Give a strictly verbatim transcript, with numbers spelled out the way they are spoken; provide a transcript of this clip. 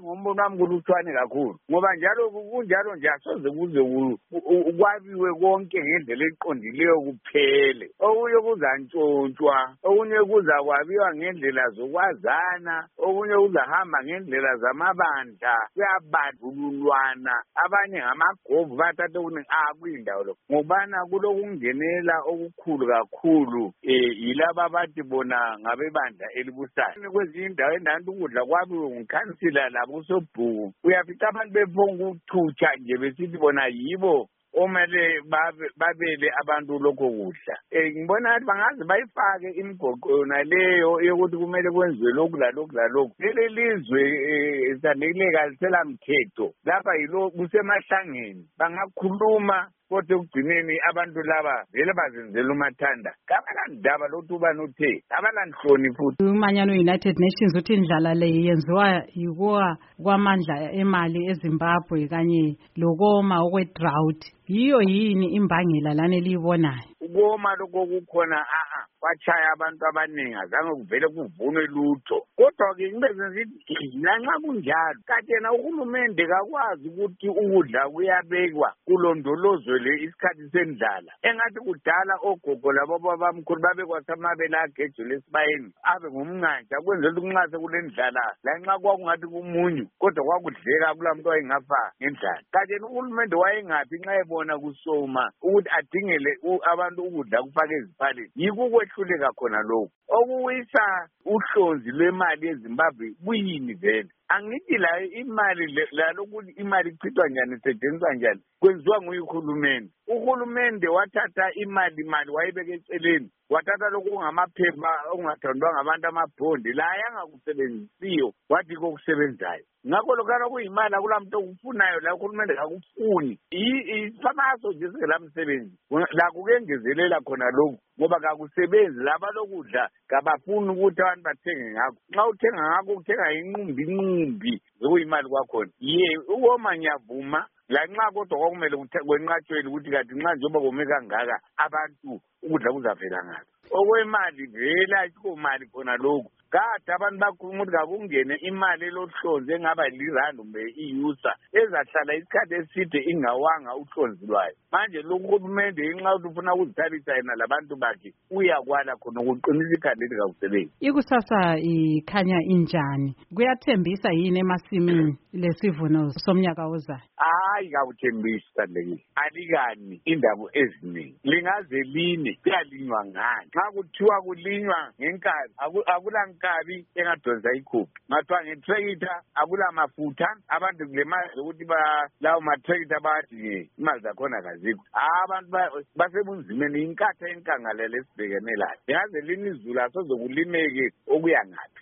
ngombono wami kuluthwane kakhulu ngoba njalo kunjalo nje asoze kuze ukwabiwe konke ngendlela eqondileyo kuphele. Okunye kuzantshontshwa, okunye kuzakwabiwa ngendlela zokwazana, okunye kuzahamba ngendlela zamabandla, kuyabandlululwana, abanye ngamagovu bathathe okuningi akuyindawo lokho ngokubana kulokungenela okukhulu kakhulu um yilaba abathi bona ngabebandla elibusayo. Kwezinye indawo endaweni ukudla kwabiwe ngukhansila labo usobhuku, uyafica abantu bephonga ukuthutsha nje besithi bona yibo omele babele abantu lokho kudla. Um ngibona ukuthi bangaze bayifake imigoqo yona leyo yokuthi kumele kwenziwe lokhu lalokhu lalokhu. Leli lizwe um sandeleka lisela mthetho lapha yilo kusemahlangeni bangakhuluma kodwa ekugcineni abantu laba vele bazenzela umathanda. Kabalandaba lokuthi ubani uthe abalanhloni futhi. Umanyano United Nations uthi indlala le yenziwa yikuwa kwamandla emali eZimbabwe kanye lokoma okwe-drought. Yiyo yini imbangela lana eliyibonayo? Ukoma lokho kukhona a-a kwachaya abantu abaningi azange kuvele kuvunwe lutho. Kodwa-ke ngibe ngithi lanxa kunjalo kanti yena uhulumende kakwazi ukuthi ukudla kuyabekwa kulondolozwe le isikhathi sendlala. Engathi kudala ogogo labo babamkhulu babekwathi amabele agejule esibayeni abe ngumnqantsha kwenzela ukuthi nxa sekule ndlala lanxa kwakungathi kumunyu kodwa kwakudleka kula muntu wayengafa ngendlala. Kanti yena uhulumende wayengaphi nxa ebona kusoma ukuthi adingele abantu ukudla kufake eziphaleni? Yikho ukwehluleka khona lokhu okuwisa uhlonzi lwemali eZimbabwe kuyini vele. Angithi la imali lalokuthi imali ichithwa njani isetshenziswa njani kwenziwa nguye uhulumende. Uhulumende wathatha imali mali wayibeka eceleni wathatha lokhu ngamaphepha okungathandwa ngabantu amabhondi la yangakusebenzisiyo wathi kokusebenzayo. Ngakho lokana kuyimali akulamuntu okufunayo la uhulumende akufuni. Ifamaso nje singela msebenzi la kukengezelela khona lokhu ngoba kakusebenzi laba lokudla kabafuni ukuthi abantu bathenge ngakho. Nxa uthenga ngakho uthenga inqumbi inqumbi zokuyimali kwakhona. Ye ukoma ngiyavuma lanxa kodwa kwakumele kwenqatshweni ukuthi kanti nxa njengoba kome kangaka abantu ukudla kuzavela ngaphi. Okwemali vele ayikho mali khona lokhu. Kade abantu bakhuluma ukuthi kakungene imali elohlonzi engaba lirandi kumbe iyusa ezahlala isikhathi eside ingawanga uhlonzi lwayo. Manje lo uhulumende inxa ukuthi ufuna ukuzithabisa yena labantu bakhe uyakwala khona ukuqinisa ikhanda eli kakusebenzi. Ikusasa ikhanya injani? Kuyathembisa yini emasimini lesivuno somnyaka ozayo? Hayi kawuthembisa leli. Alikani indaba eziningi. Lingaze line kuyalinywa ngani? Xa kuthiwa kulinywa ngenkabi akula nkabi engadonsa ikhophi. Ngathiwa ngetrekita akula mafutha abantu kule mali ukuthi lawo matrekita bathi imali zakhona kazikho. Abantu basebunzimeni inkatha enkangalele esibhekene layo. Lingaze lini izulu asoze kulimeke okuya ngaphi.